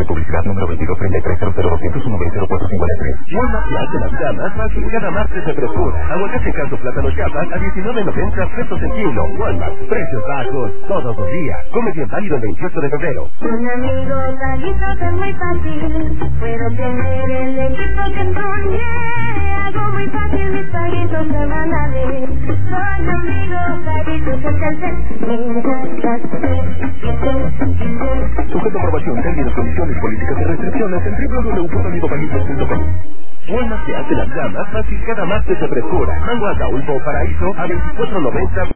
de publicidad número 2233-00201-0453. Walmart te hace la vida más fácil cada martes de frescura. Aguacate canto plátano chapa a 19.90 pesos el kilo. Walmart, precios bajos todos los días. Come bien válido el 28 de febrero. Un amigo Carlitos es muy fácil. Puedo tener el equipo que enrolle. Hago muy fácil mis paguitos semanales. Con amigos Carlitos es Sujeto a aprobación, términos, condiciones, políticas y restricciones en www.amigopaguitos.com. Walmart te hace la vida más fácil cada martes de frescura. Mango Ataulfo Paraíso a 24.90.